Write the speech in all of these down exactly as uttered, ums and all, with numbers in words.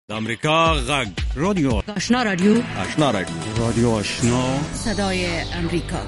د امریکا غږ رادیو آشنا رادیو آشنا رادیو رادیو آشنا صدای امریکا.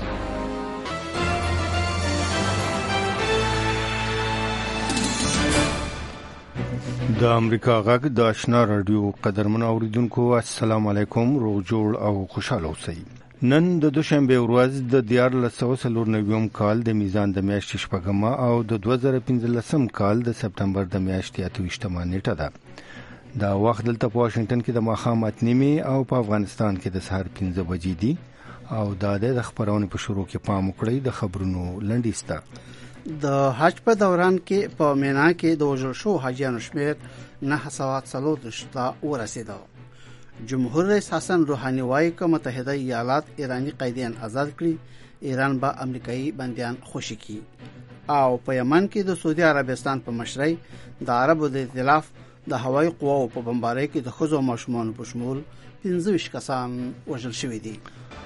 د امریکا غږ د آشنا رادیو قدرمن اوریدونکو السلام علیکم، روغ جوړ او خوشاله اوسئ. نن د دوشنبه ورځ د دیارلس سوه څلور نوي کال د میزان د میاشتې شپږمه او د دوه زره پنځلسم کال د سپتمبر د میاشتې اته ویشتمه نیټه ده. دا وخت دلته په واشنگټن کې د ماښام اته نیمې او په افغانستان کې د سهار پنځه بجې دي او دا د خبرونې په شروع کې پام وکړئ د خبرونو لنډیسته. د حج په دوران کې په مینا کې د وژل شو حاجیانو شمیر نه سوه څلور دېرش ته ورسېده. جمهور رئیس حسن روحاني وایي که متحده ایالات ایرانی قیدیان آزاد کړي، ایران به امریکایي بندیان خوشي کړي. او په یمن کې د سعودي عربستان په مشرۍ د عربو د ائتلاف د هوایي قواو په بمبارۍ کې د ښځو او ماشومانو په شمول پنځه ویشت کسان وژل شوي دي.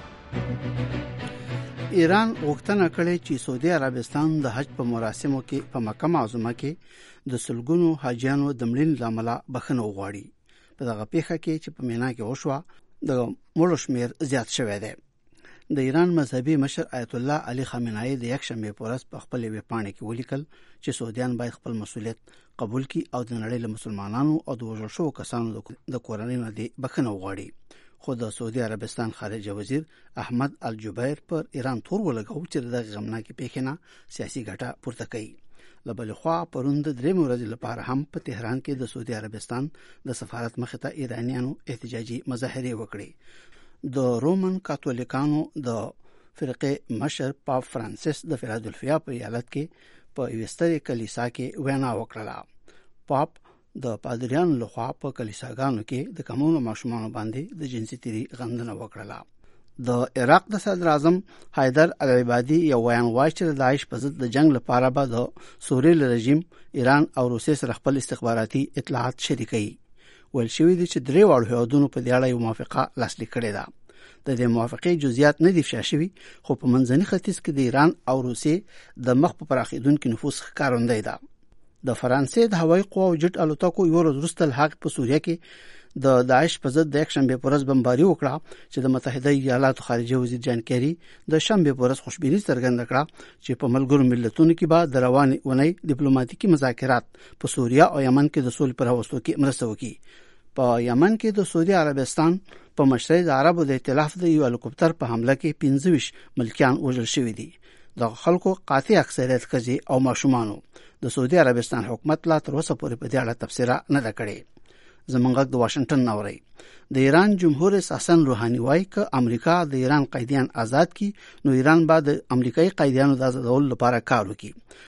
ایران غوښتنه کړې چې سعودي عربستان د حج په مراسمو کې په مکه معظمه کې د سلګونو حاجیانو د مړینې له امله بخښنه وغواړي. په دغه پیښه کې چې په مینا کې وشوه د مړو شمیر زیات شوی دی. د ایران مذهبي مشر آیت الله علي خامنه‌ای د یکشنبه په ورځ په خپل ویب پاڼه کې ولیکل چې سعودیان باید خپل مسؤلیت قبول کړي او د نړۍ له مسلمانانو او د وژل شوو کسانو د کورنۍ نه د بخښنه وغواړي. خو د سعودي عربستان خارجه وزیر احمد الجبیر پر ایران تور ولګاو چې د غمناکي پیښې نه سیاسي ګټه پورته کوي. له بلې خوا پرون د درېیمې ورځې لپاره هم په تهران کې د سعودي عربستان د سفارت مخې ته ایرانیانو احتجاجي مظاهرې وکړې. د رومن کاتولیکانو د فرقې مشر پاپ فرانسیس د فیلادلفیا په ایالت کې په یوه سترې کلیسا کې وینا وکړه. پاپ د پادریانو لخوا په کلیساګانو کې د کمونو ماشومانو باندې د جنسي تیري غندنه وکړه. د عراق د صدر اعظم حیدر العبادي یو ویان وایي چې د داعش په ضد د جنگ لپاره به د سوریې رژیم ایران او روسیې سره خپل استخباراتي اطلاعات شریکوي. ویل شوي دي چې درې واړو هیوادونو په دې اړه یو موافقه لاسلیک کړې ده. د دې موافقې جزئیات نه دي افشا شوي، خو په منځني ختیځ کې د ایران او روسیې د مخ په پراخېدونکي نفوذ ښکارندوی ده. د فرانسې د هوایي قواو جټ الوتکو یو ورځ وروسته له هغې په سوریه کې د داعش په ضد د یکشنبې په ورځ بمباري وکړه چې د متحده ایالاتو خارجه وزیر جان کیری د شنبې په ورځ خوشبیني څرګنده کړه چې په ملګرو ملتونو کې به د روانې اونۍ ډیپلوماټیکي مذاکرات په سوریه او یمن کې د سولې پر راوستو کې مرسته وکړي. په یمن کې د سعودي عربستان په مشرۍ د عربو د ائتلاف د یو هلیکوپټر په حمله کې پنځه ویشت ملکیان وژل شوي دي. د خلکو قاطع اکثریت ښځې او ماشومانو. د سعودي عربستان حکومت لا تر اوسه پورې په دې اړه تبصره نه ده کړې. زموږ غږ د واشنگټن نه اورئ. د ایران جمهور رئیس حسن روحاني وایي که امریکا د ایران قیدیان آزاد کړي نو ایران به د امریکایي قیدیانو د آزادولو لپاره کار وکړي.